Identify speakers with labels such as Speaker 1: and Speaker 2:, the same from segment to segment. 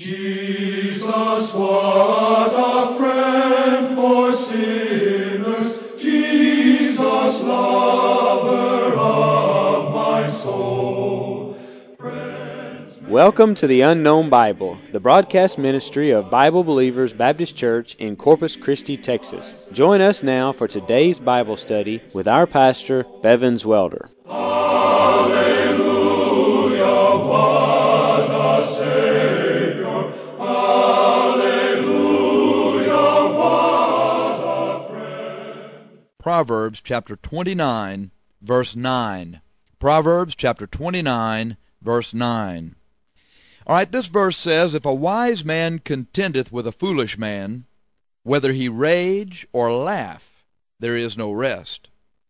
Speaker 1: Jesus, what a friend for sinners, Jesus, lover of my soul.
Speaker 2: Welcome to the Unknown Bible, the broadcast ministry of Bible Believers Baptist Church in Corpus Christi, Texas. Join us now for today's Bible study with our pastor, Bevins Welder.
Speaker 1: Hallelujah, what a Savior. Hallelujah, what a friend.
Speaker 3: Proverbs chapter 29, verse 9. Proverbs chapter 29, verse 9. All right, this verse says, "If a wise man contendeth with a foolish man, whether he rage or laugh, there is no rest."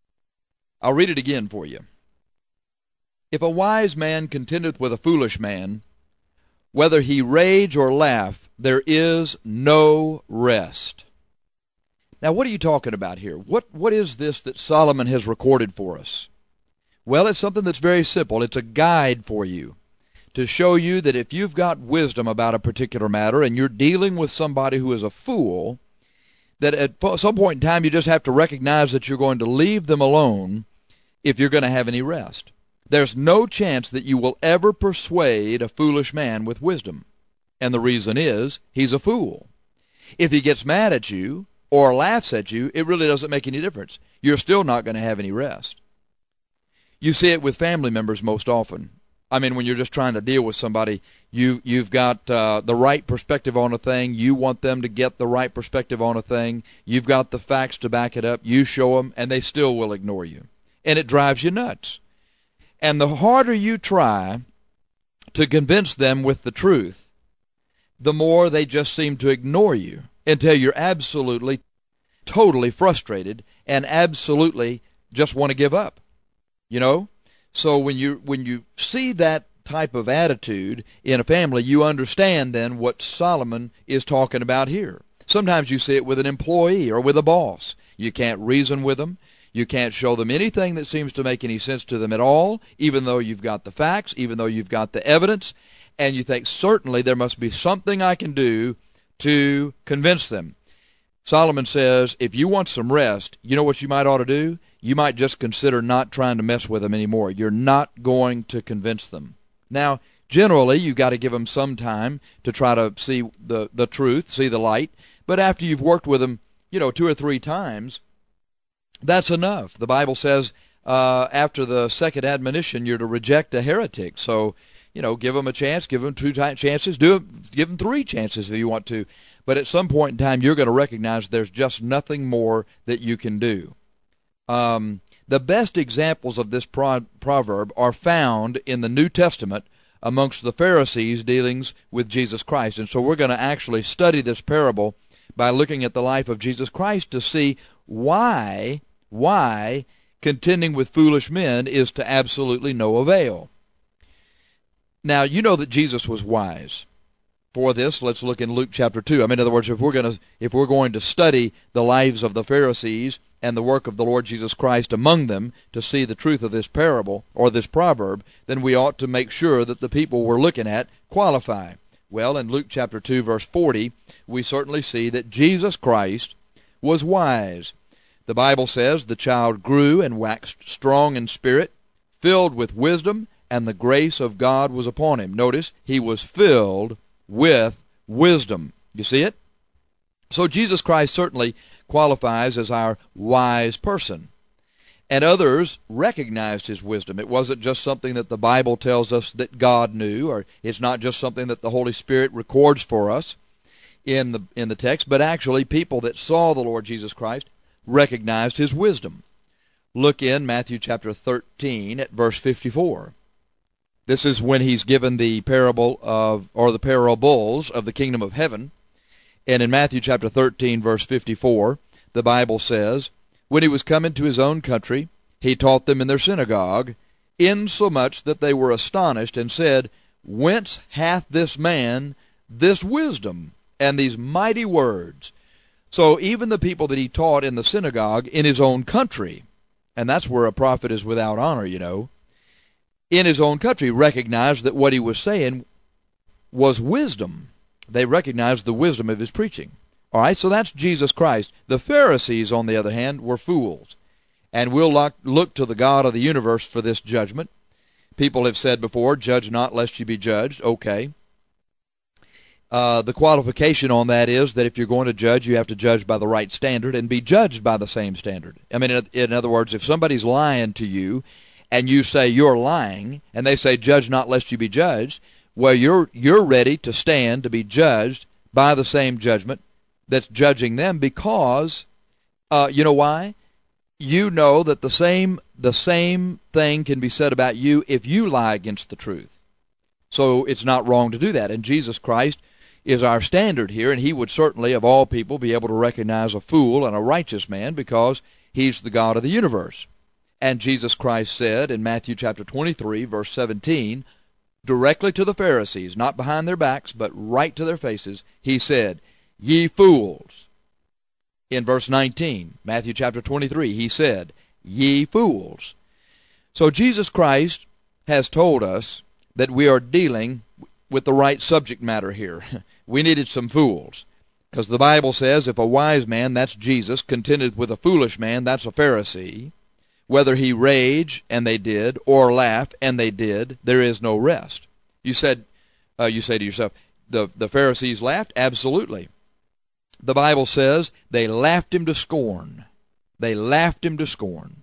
Speaker 3: I'll read it again for you. "If a wise man contendeth with a foolish man, whether he rage or laugh, there is no rest." Now, what are you talking about here? What is this that Solomon has recorded for us? Well, it's something that's very simple. It's a guide for you to show you that if you've got wisdom about a particular matter and you're dealing with somebody who is a fool, that at some point in time you just have to recognize that you're going to leave them alone if you're going to have any rest. There's no chance that you will ever persuade a foolish man with wisdom. And the reason is, he's a fool. If he gets mad at you or laughs at you, it really doesn't make any difference. You're still not going to have any rest. You see it with family members most often. I mean, when you're just trying to deal with somebody, you've got the right perspective on a thing. You want them to get the right perspective on a thing. You've got the facts to back it up. You show them, and they still will ignore you. And it drives you nuts. And the harder you try to convince them with the truth, the more they just seem to ignore you until you're absolutely, totally frustrated and absolutely just want to give up. You know? So when you see that type of attitude in a family, you understand then what Solomon is talking about here. Sometimes you see it with an employee or with a boss. You can't reason with them. You can't show them anything that seems to make any sense to them at all, even though you've got the facts, even though you've got the evidence, and you think certainly there must be something I can do to convince them. Solomon says, if you want some rest, you know what you might ought to do? You might just consider not trying to mess with them anymore. You're not going to convince them. Now, generally, you've got to give them some time to try to see the truth, see the light. But after you've worked with them, 2 or 3 times, that's enough. The Bible says after the second admonition, you're to reject a heretic. So, give them a chance, give them 2 chances, give them 3 chances if you want to. But at some point in time, you're going to recognize there's just nothing more that you can do. The best examples of this proverb are found in the New Testament amongst the Pharisees' dealings with Jesus Christ. And so we're going to actually study this parable by looking at the life of Jesus Christ to see why contending with foolish men is to absolutely no avail. Now, you know that Jesus was wise. For this, let's look in Luke chapter 2. In other words, if we're going to study the lives of the Pharisees and the work of the Lord Jesus Christ among them to see the truth of this parable or this proverb, then we ought to make sure that the people we're looking at qualify. Well, in Luke chapter 2, verse 40, we certainly see that Jesus Christ was wise. The Bible says, "The child grew and waxed strong in spirit, filled with wisdom, and the grace of God was upon him." Notice, he was filled with wisdom. You see it? So Jesus Christ certainly qualifies as our wise person. And others recognized his wisdom. It wasn't just something that the Bible tells us that God knew, or it's not just something that the Holy Spirit records for us in the text, but actually people that saw the Lord Jesus Christ recognized his wisdom. Look in Matthew chapter 13 at verse 54. This is when he's given the parable of, or the parables of the kingdom of heaven. And in Matthew chapter 13, verse 54, the Bible says, "When he was come into his own country, he taught them in their synagogue, insomuch that they were astonished, and said, Whence hath this man this wisdom and these mighty words?" So even the people that he taught in the synagogue in his own country, and that's where a prophet is without honor, in his own country recognized that what he was saying was wisdom. They recognized the wisdom of his preaching. All right, so that's Jesus Christ. The Pharisees, on the other hand, were fools. And we'll look to the God of the universe for this judgment. People have said before, judge not lest you be judged. Okay. The qualification on that is that if you're going to judge, you have to judge by the right standard and be judged by the same standard. I mean, in other words, if somebody's lying to you and you say you're lying, and they say judge not lest you be judged, well, you're ready to stand to be judged by the same judgment that's judging them, because you know why? You know that the same thing can be said about you if you lie against the truth. So it's not wrong to do that. And Jesus Christ is our standard here, and he would certainly, of all people, be able to recognize a fool and a righteous man because he's the God of the universe. And Jesus Christ said in Matthew chapter 23, verse 17, directly to the Pharisees, not behind their backs, but right to their faces, he said, "Ye fools." In verse 19, Matthew chapter 23, he said, "Ye fools." So Jesus Christ has told us that we are dealing with the right subject matter here. We needed some fools, because the Bible says if a wise man, that's Jesus, contended with a foolish man, that's a Pharisee, whether he rage, and they did, or laugh, and they did, there is no rest. You say to yourself, the Pharisees laughed? Absolutely. The Bible says they laughed him to scorn. They laughed him to scorn.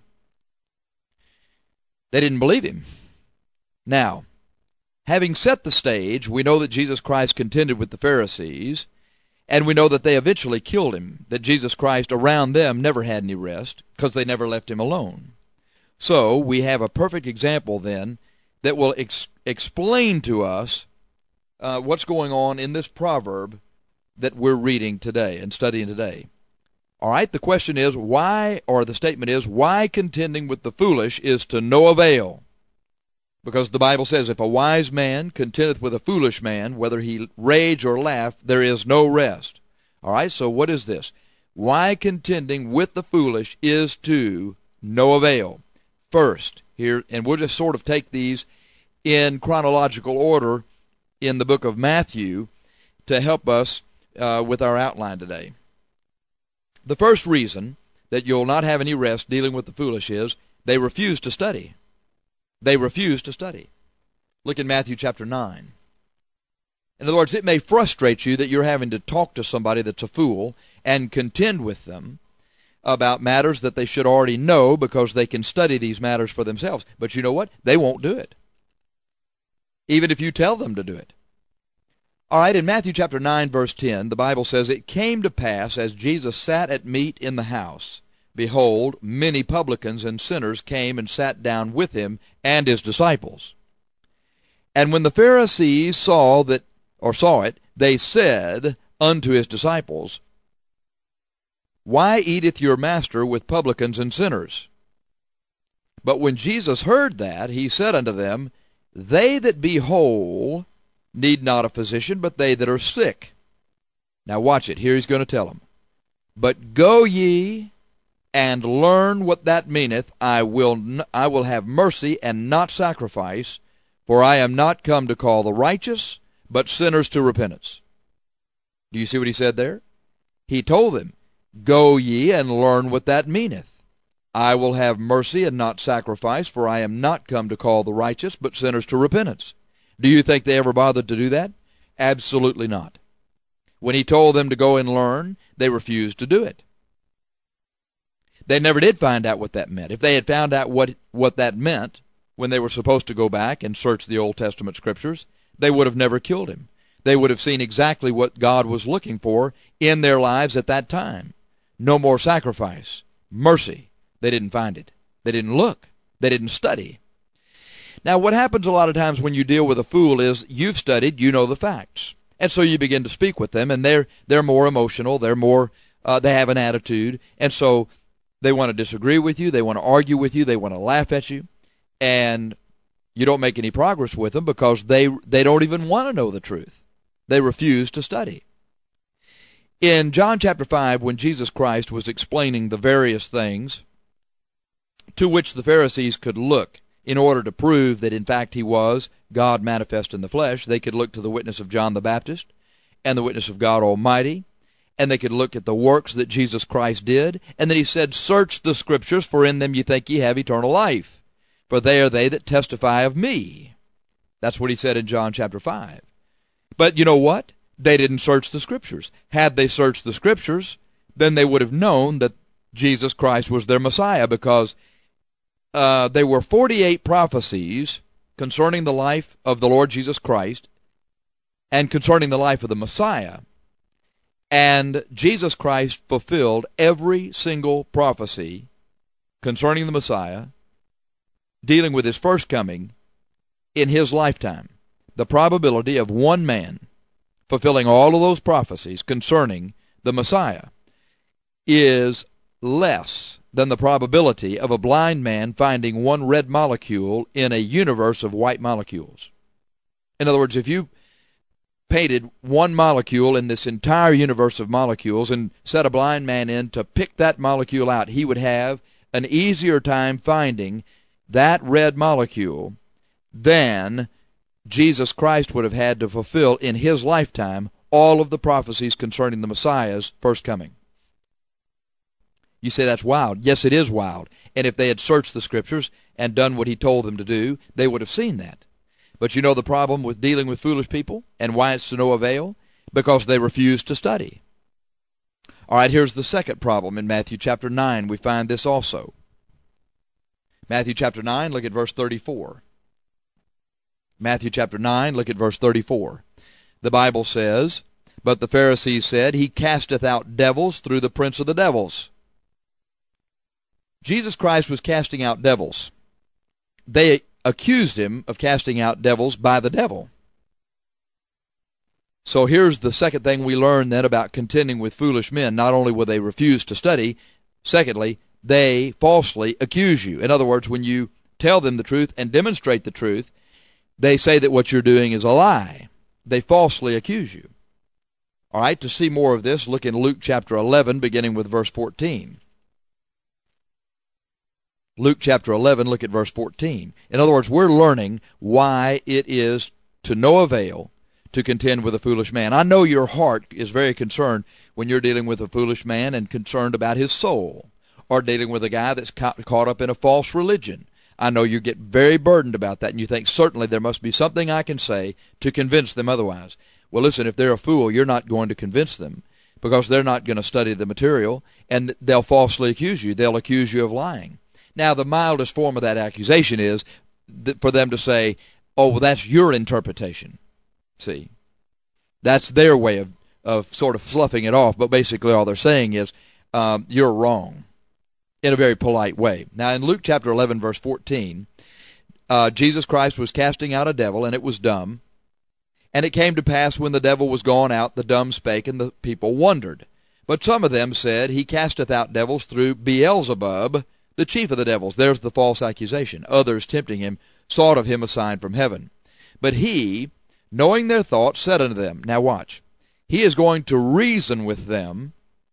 Speaker 3: They didn't believe him. Now, having set the stage, we know that Jesus Christ contended with the Pharisees, and we know that they eventually killed him, that Jesus Christ around them never had any rest, because they never left him alone. So we have a perfect example then that will explain to us what's going on in this proverb that we're reading today and studying today. All right, the question is why, or the statement is, why contending with the foolish is to no avail? Because the Bible says, if a wise man contendeth with a foolish man, whether he rage or laugh, there is no rest. All right, so what is this? Why contending with the foolish is to no avail. First, here, and we'll just sort of take these in chronological order in the book of Matthew to help us with our outline today. The first reason that you'll not have any rest dealing with the foolish is they refuse to study. They refuse to study. Look in Matthew chapter 9. In other words, it may frustrate you that you're having to talk to somebody that's a fool and contend with them about matters that they should already know because they can study these matters for themselves. But you know what? They won't do it, even if you tell them to do it. All right, in Matthew chapter 9, verse 10, the Bible says, "It came to pass, as Jesus sat at meat in the house, behold, many publicans and sinners came and sat down with him and his disciples. And when the Pharisees saw it, they said unto his disciples, Why eateth your master with publicans and sinners? But when Jesus heard that, he said unto them, They that be whole need not a physician, but they that are sick. Now watch it. Here he's going to tell them. But go ye and learn what that meaneth. I will have mercy and not sacrifice, for I am not come to call the righteous, but sinners to repentance. Do you see what he said there? He told them, Go ye and learn what that meaneth. I will have mercy and not sacrifice, for I am not come to call the righteous, but sinners to repentance. Do you think they ever bothered to do that? Absolutely not. When he told them to go and learn, they refused to do it. They never did find out what that meant. If they had found out what that meant when they were supposed to go back and search the Old Testament scriptures, they would have never killed him. They would have seen exactly what God was looking for in their lives at that time. No more sacrifice. Mercy. They didn't find it. They didn't look. They didn't study. Now, what happens a lot of times when you deal with a fool is you've studied, you know the facts. And so you begin to speak with them, and they're more emotional, they have an attitude, and so they want to disagree with you, they want to argue with you, they want to laugh at you, and you don't make any progress with them because they don't even want to know the truth. They refuse to study. In John chapter 5, when Jesus Christ was explaining the various things to which the Pharisees could look in order to prove that in fact he was God manifest in the flesh, they could look to the witness of John the Baptist, and the witness of God Almighty, and they could look at the works that Jesus Christ did. And then he said, search the Scriptures, for in them you think ye have eternal life. For they are they that testify of me. That's what he said in John chapter 5. But you know what? They didn't search the Scriptures. Had they searched the Scriptures, then they would have known that Jesus Christ was their Messiah, because there were 48 prophecies concerning the life of the Lord Jesus Christ and concerning the life of the Messiah. And Jesus Christ fulfilled every single prophecy concerning the Messiah, dealing with his first coming, in his lifetime. The probability of one man fulfilling all of those prophecies concerning the Messiah is less than the probability of a blind man finding one red molecule in a universe of white molecules. In other words, if you painted one molecule in this entire universe of molecules and set a blind man in to pick that molecule out, he would have an easier time finding that red molecule than Jesus Christ would have had to fulfill in his lifetime all of the prophecies concerning the Messiah's first coming. You say that's wild. Yes, it is wild. And if they had searched the Scriptures and done what he told them to do, they would have seen that. But you know the problem with dealing with foolish people and why it's to no avail? Because they refuse to study. All right, here's the second problem in Matthew chapter 9. We find this also. Matthew chapter 9, look at verse 34. Matthew chapter 9, look at verse 34. The Bible says, but the Pharisees said, he casteth out devils through the prince of the devils. Jesus Christ was casting out devils. They accused him of casting out devils by the devil. So here's the second thing we learn then about contending with foolish men. Not only will they refuse to study, secondly, they falsely accuse you. In other words, when you tell them the truth and demonstrate the truth, they say that what you're doing is a lie. They falsely accuse you. All right, to see more of this, look in Luke chapter 11, beginning with verse 14. Luke chapter 11, look at verse 14. In other words, we're learning why it is to no avail to contend with a foolish man. I know your heart is very concerned when you're dealing with a foolish man and concerned about his soul, or dealing with a guy that's caught up in a false religion. I know you get very burdened about that, and you think certainly there must be something I can say to convince them otherwise. Well, listen, if they're a fool, you're not going to convince them, because they're not going to study the material, and they'll falsely accuse you. They'll accuse you of lying. Now, the mildest form of that accusation is for them to say, oh, well, that's your interpretation. See, that's their way of sort of fluffing it off, but basically all they're saying is, you're wrong, in a very polite way. Now, in Luke chapter 11, verse 14, Jesus Christ was casting out a devil, and it was dumb. And it came to pass, when the devil was gone out, the dumb spake, and the people wondered. But some of them said, he casteth out devils through Beelzebub, the chief of the devils. There's the false accusation. Others, tempting him, sought of him a sign from heaven. But he, knowing their thoughts, said unto them, now watch, he is going to reason with them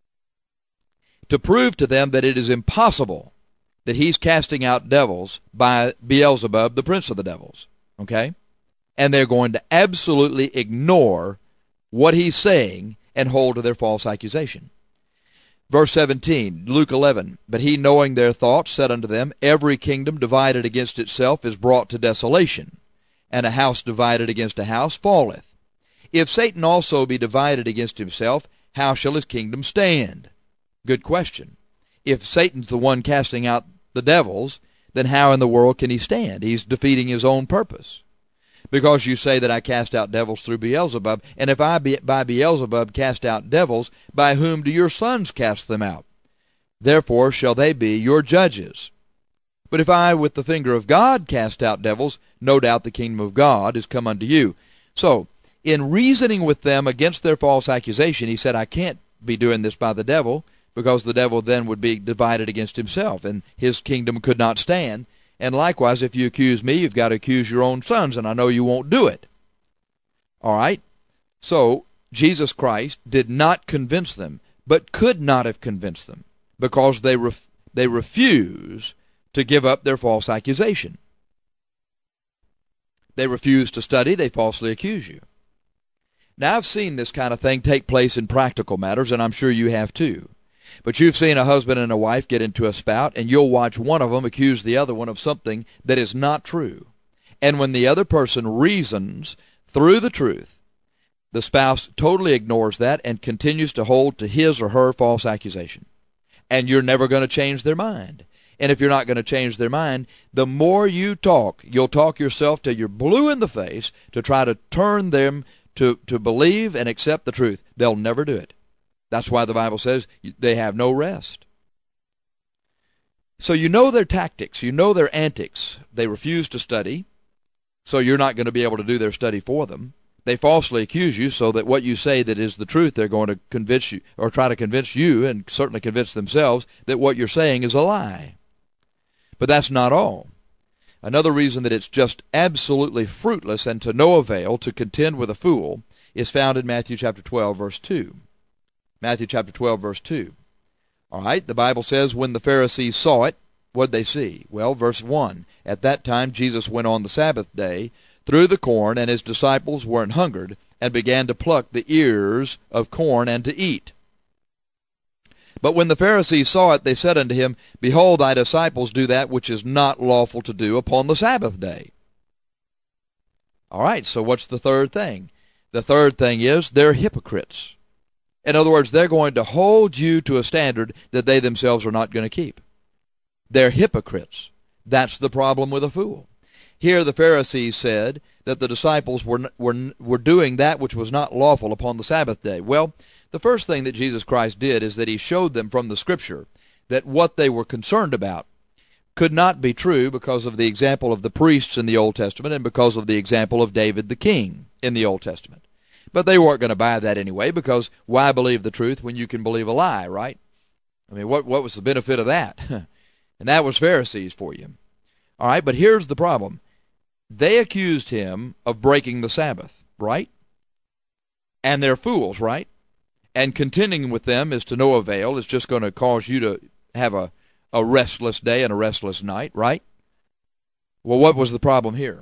Speaker 3: to prove to them that it is impossible that he's casting out devils by Beelzebub, the prince of the devils. Okay? And they're going to absolutely ignore what he's saying and hold to their false accusation. Verse 17, Luke 11, but he, knowing their thoughts, said unto them, every kingdom divided against itself is brought to desolation, and a house divided against a house falleth. If Satan also be divided against himself, how shall his kingdom stand? Good question. If Satan's the one casting out the devils, then how in the world can he stand? He's defeating his own purpose. Because you say that I cast out devils through Beelzebub, and if I by Beelzebub cast out devils, by whom do your sons cast them out? Therefore shall they be your judges. But if I with the finger of God cast out devils, no doubt the kingdom of God is come unto you. So, in reasoning with them against their false accusation, he said, I can't be doing this by the devil, because the devil then would be divided against himself, and his kingdom could not stand. And likewise, if you accuse me, you've got to accuse your own sons, and I know you won't do it. All right? So, Jesus Christ did not convince them, but could not have convinced them, because they refuse to give up their false accusation. They refuse to study, they falsely accuse you. Now, I've seen this kind of thing take place in practical matters, and I'm sure you have too. But you've seen a husband and a wife get into a spout, and you'll watch one of them accuse the other one of something that is not true. And when the other person reasons through the truth, the spouse totally ignores that and continues to hold to his or her false accusation. And you're never going to change their mind. And if you're not going to change their mind, the more you talk, you'll talk yourself till you're blue in the face to try to turn them to believe and accept the truth. They'll never do it. That's why the Bible says they have no rest. So you know their tactics. You know their antics. They refuse to study, so you're not going to be able to do their study for them. They falsely accuse you so that what you say that is the truth, they're going to convince you, or try to convince you, and certainly convince themselves, that what you're saying is a lie. But that's not all. Another reason that it's just absolutely fruitless and to no avail to contend with a fool is found in Matthew chapter 12, verse 2. Matthew chapter 12, verse 2. All right, the Bible says, when the Pharisees saw it, what did they see? Well, verse 1. At that time Jesus went on the Sabbath day through the corn, and his disciples were an hungered, and began to pluck the ears of corn and to eat. But when the Pharisees saw it, they said unto him, Behold, thy disciples do that which is not lawful to do upon the Sabbath day. All right, so what's the third thing? The third thing is they're hypocrites. In other words, they're going to hold you to a standard that they themselves are not going to keep. They're hypocrites. That's the problem with a fool. Here the Pharisees said that the disciples were doing that which was not lawful upon the Sabbath day. Well, the first thing that Jesus Christ did is that he showed them from the Scripture that what they were concerned about could not be true because of the example of the priests in the Old Testament and because of the example of David the king in the Old Testament. But they weren't going to buy that anyway, because why believe the truth when you can believe a lie, right? I mean, what was the benefit of that? And that was Pharisees for you. All right, but here's the problem. They accused him of breaking the Sabbath, right? And they're fools, right? And contending with them is to no avail. It's just going to cause you to have a restless day and a restless night, right? Well, what was the problem here?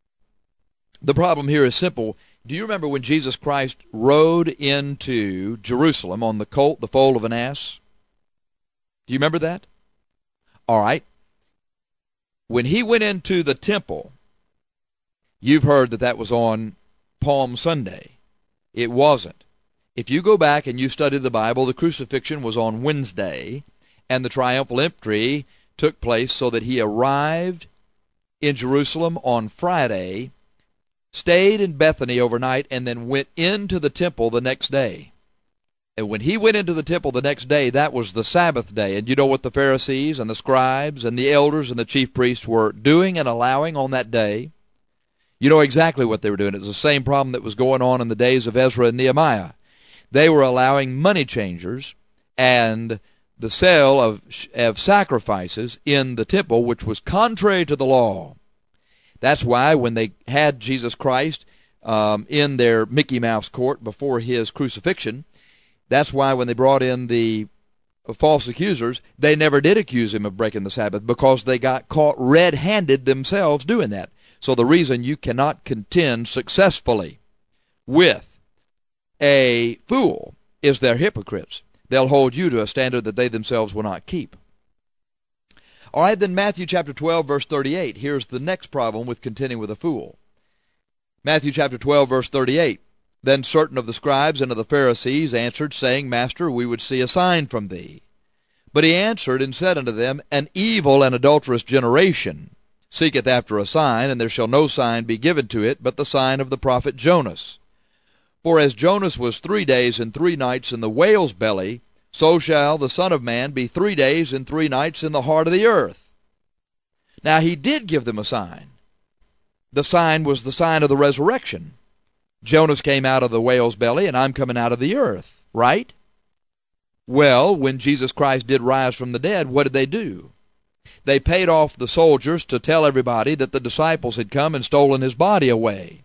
Speaker 3: The problem here is simple. Do you remember when Jesus Christ rode into Jerusalem on the colt, the foal of an ass? Do you remember that? All right. When he went into the temple, you've heard that was on Palm Sunday. It wasn't. If you go back and you study the Bible, the crucifixion was on Wednesday, and the triumphal entry took place so that he arrived in Jerusalem on Friday, stayed in Bethany overnight, and then went into the temple the next day. And when he went into the temple the next day, that was the Sabbath day. And you know what the Pharisees and the scribes and the elders and the chief priests were doing and allowing on that day? You know exactly what they were doing. It was the same problem that was going on in the days of Ezra and Nehemiah. They were allowing money changers and the sale of sacrifices in the temple, which was contrary to the law. That's why when they had Jesus Christ in their Mickey Mouse court before his crucifixion, that's why when they brought in the false accusers, they never did accuse him of breaking the Sabbath, because they got caught red-handed themselves doing that. So the reason you cannot contend successfully with a fool is they're hypocrites. They'll hold you to a standard that they themselves will not keep. All right, then Matthew chapter 12, verse 38. Here's the next problem with contending with a fool. Matthew chapter 12, verse 38. Then certain of the scribes and of the Pharisees answered, saying, Master, we would see a sign from thee. But he answered and said unto them, An evil and adulterous generation seeketh after a sign, and there shall no sign be given to it, but the sign of the prophet Jonas. For as Jonas was 3 days and 3 nights in the whale's belly, so shall the Son of Man be 3 days and 3 nights in the heart of the earth. Now he did give them a sign. The sign was the sign of the resurrection. Jonas came out of the whale's belly, and I'm coming out of the earth, right? Well, when Jesus Christ did rise from the dead, what did they do? They paid off the soldiers to tell everybody that the disciples had come and stolen his body away.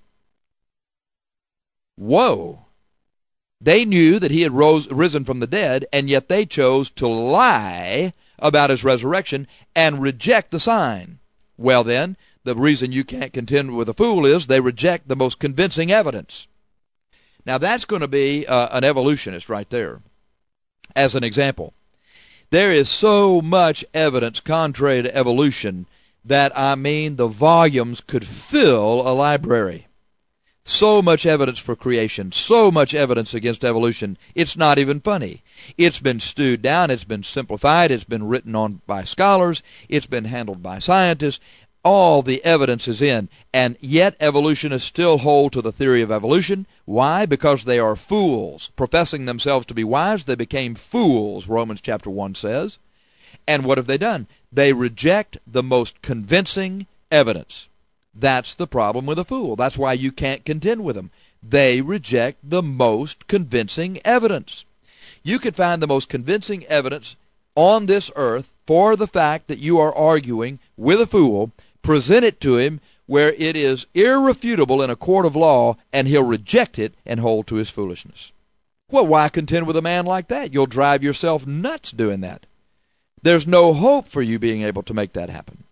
Speaker 3: Whoa! They knew that he had risen from the dead, and yet they chose to lie about his resurrection and reject the sign. Well then, the reason you can't contend with a fool is they reject the most convincing evidence. Now that's going to be an evolutionist right there, as an example. There is so much evidence contrary to evolution that, the volumes could fill a library. So much evidence for creation, so much evidence against evolution, it's not even funny. It's been stewed down, it's been simplified, it's been written on by scholars, it's been handled by scientists. All the evidence is in, and yet evolutionists still hold to the theory of evolution. Why? Because they are fools. Professing themselves to be wise, they became fools, Romans chapter 1 says. And what have they done? They reject the most convincing evidence. That's the problem with a fool. That's why you can't contend with them. They reject the most convincing evidence. You could find the most convincing evidence on this earth for the fact that you are arguing with a fool. Present it to him where it is irrefutable in a court of law, and he'll reject it and hold to his foolishness. Well, why contend with a man like that? You'll drive yourself nuts doing that. There's no hope for you being able to make that happen.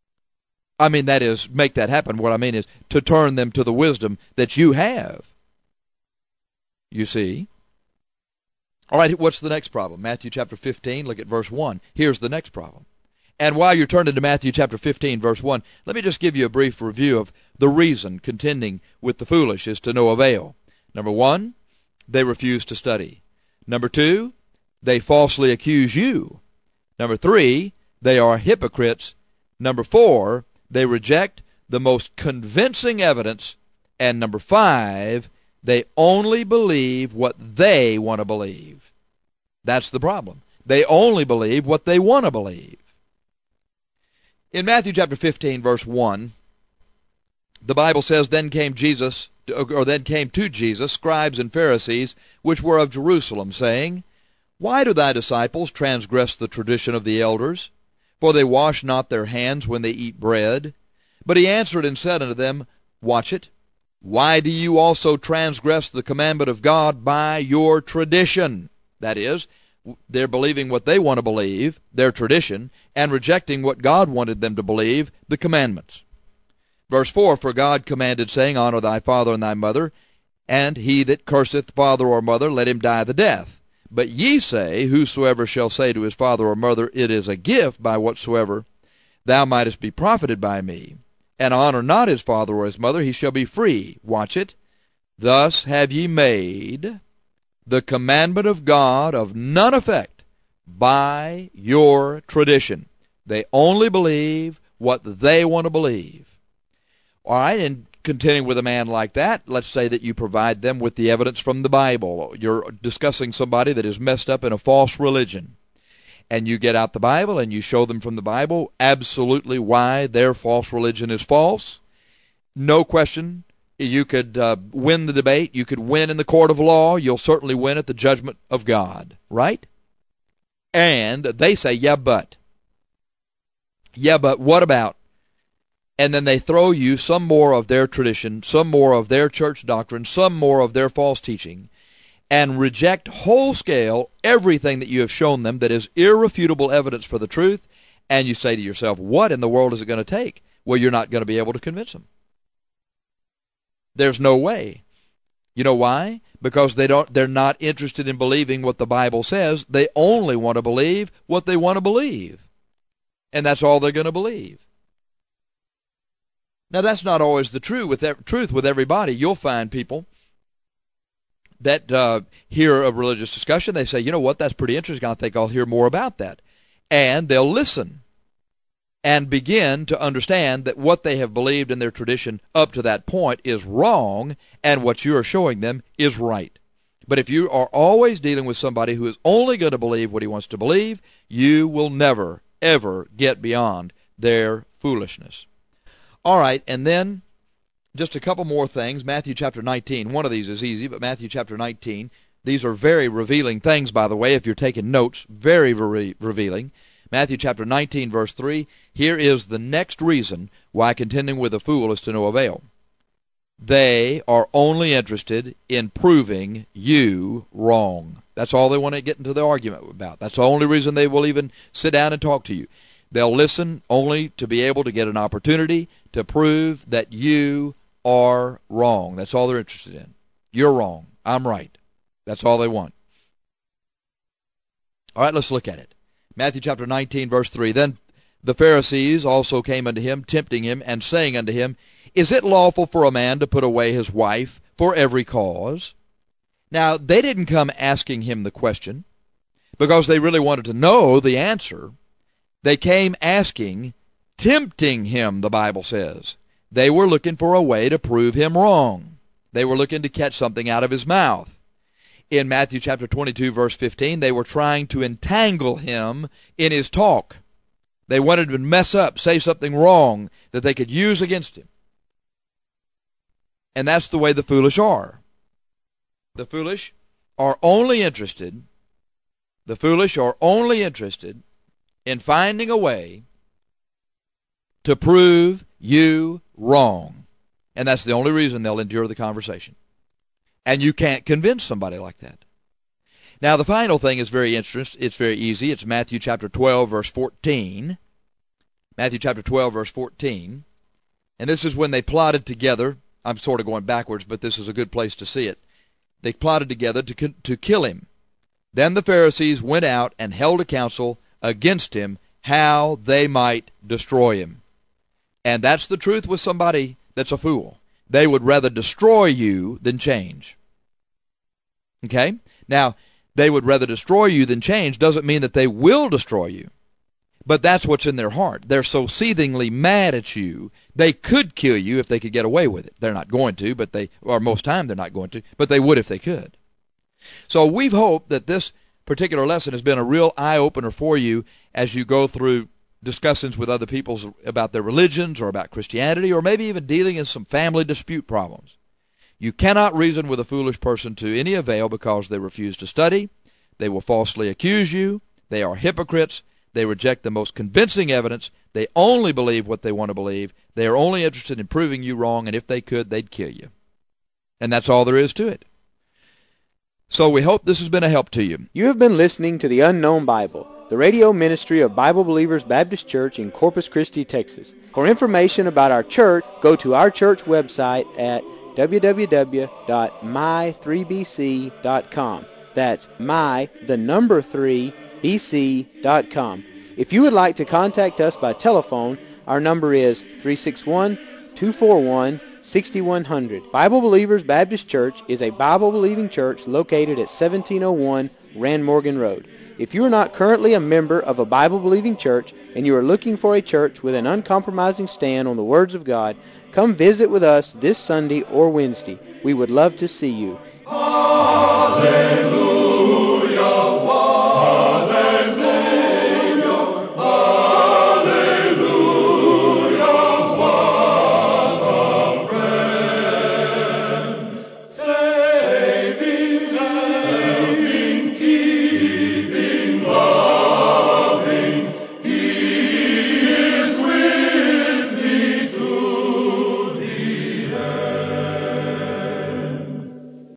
Speaker 3: That is, make that happen. What I mean is to turn them to the wisdom that you have. You see? All right, what's the next problem? Matthew chapter 15, look at verse 1. Here's the next problem. And while you're turning to Matthew chapter 15, verse 1, let me just give you a brief review of the reason contending with the foolish is to no avail. Number 1, they refuse to study. Number 2, they falsely accuse you. Number 3, they are hypocrites. Number 4, they reject the most convincing evidence. And number 5, they only believe what they want to believe. That's the problem. They only believe what they want to believe. In Matthew chapter 15, verse 1, the Bible says, Then came to Jesus scribes and Pharisees, which were of Jerusalem, saying, Why do thy disciples transgress the tradition of the elders? For they wash not their hands when they eat bread. But he answered and said unto them, Watch it. Why do you also transgress the commandment of God by your tradition? That is, they're believing what they want to believe, their tradition, and rejecting what God wanted them to believe, the commandments. Verse 4, For God commanded, saying, Honor thy father and thy mother, and he that curseth father or mother, let him die the death. But ye say, Whosoever shall say to his father or mother, It is a gift by whatsoever thou mightest be profited by me, and honor not his father or his mother, he shall be free. Watch it. Thus have ye made the commandment of God of none effect by your tradition. They only believe what they want to believe. All right, and contending with a man like that, let's say that you provide them with the evidence from the Bible. You're discussing somebody that is messed up in a false religion. And you get out the Bible and you show them from the Bible absolutely why their false religion is false. No question. You could win the debate. You could win in the court of law. You'll certainly win at the judgment of God, right? And they say, yeah, but what about? And then they throw you some more of their tradition, some more of their church doctrine, some more of their false teaching, and reject whole scale everything that you have shown them that is irrefutable evidence for the truth. And you say to yourself, what in the world is it going to take? Well, you're not going to be able to convince them. There's no way. You know why? Because they're not interested in believing what the Bible says. They only want to believe what they want to believe. And that's all they're going to believe. Now, that's not always the truth with everybody. You'll find people that hear a religious discussion. They say, you know what, that's pretty interesting. I think I'll hear more about that. And they'll listen and begin to understand that what they have believed in their tradition up to that point is wrong, and what you are showing them is right. But if you are always dealing with somebody who is only going to believe what he wants to believe, you will never, ever get beyond their foolishness. All right, and then just a couple more things. Matthew chapter 19. One of these is easy, but Matthew chapter 19. These are very revealing things, by the way, if you're taking notes. Very, very revealing. Matthew chapter 19, verse 3. Here is the next reason why contending with a fool is to no avail. They are only interested in proving you wrong. That's all they want to get into the argument about. That's the only reason they will even sit down and talk to you. They'll listen only to be able to get an opportunity to prove that you are wrong. That's all they're interested in. You're wrong. I'm right. That's all they want. All right, let's look at it. Matthew chapter 19, verse 3. Then the Pharisees also came unto him, tempting him, and saying unto him, Is it lawful for a man to put away his wife for every cause? Now, they didn't come asking him the question because they really wanted to know the answer. They came asking, tempting him, the Bible says. They were looking for a way to prove him wrong. They were looking to catch something out of his mouth. In Matthew chapter 22, verse 15, they were trying to entangle him in his talk. They wanted him to mess up, say something wrong that they could use against him. And that's the way the foolish are. The foolish are only interested in finding a way to prove you wrong. And that's the only reason they'll endure the conversation. And you can't convince somebody like that. Now, the final thing is very interesting. It's very easy. It's Matthew chapter 12, verse 14. Matthew chapter 12, verse 14. And this is when they plotted together. I'm sort of going backwards, but this is a good place to see it. They plotted together to kill him. Then the Pharisees went out and held a council against him, how they might destroy him. And that's the truth with somebody that's a fool. They would rather destroy you than change. Okay? Now, they would rather destroy you than change doesn't mean that they will destroy you. But that's what's in their heart. They're so seethingly mad at you, they could kill you if they could get away with it. They're not going to, or most time they're not going to, but they would if they could. So we've hoped that this particular lesson has been a real eye-opener for you as you go through discussions with other people about their religions or about Christianity or maybe even dealing in some family dispute problems. You cannot reason with a foolish person to any avail because they refuse to study. They will falsely accuse you. They are hypocrites. They reject the most convincing evidence. They only believe what they want to believe. They are only interested in proving you wrong, and if they could, they'd kill you. And that's all there is to it. So we hope this has been a help to you.
Speaker 2: You have been listening to The Unknown Bible, the radio ministry of Bible Believers Baptist Church in Corpus Christi, Texas. For information about our church, go to our church website at www.my3bc.com. That's my3bc.com. If you would like to contact us by telephone, our number is 361-241-6100. Bible Believers Baptist Church is a Bible-believing church located at 1701 Rand Morgan Road. If you are not currently a member of a Bible-believing church and you are looking for a church with an uncompromising stand on the words of God, come visit with us this Sunday or Wednesday. We would love to see you.
Speaker 1: Hallelujah.